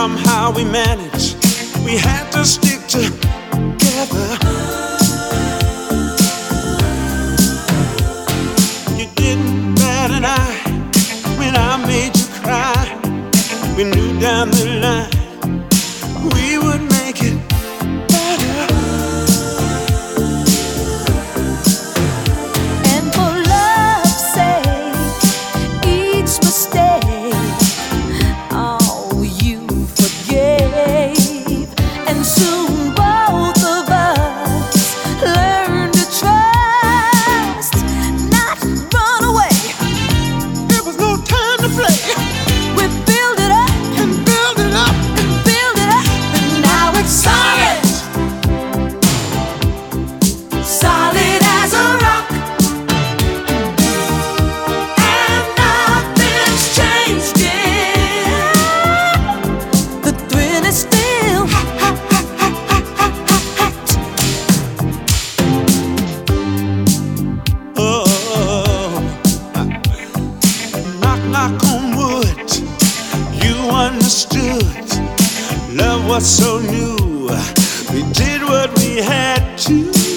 somehow we managed. We had to stick together. You didn't bat an eye when I made you cry. We knew down the line we would make it better. And for love's sake, each mistake, oh, you forgave. And soon both of us learned to trust, not run away. There was no time to play. We build it up And build it up. and build it up, and now it's solid, solid as a rock. And nothing's changed it. The thrill is still hot. Oh, knock, knock on wood. You understood. Love was so new. We did what we had to.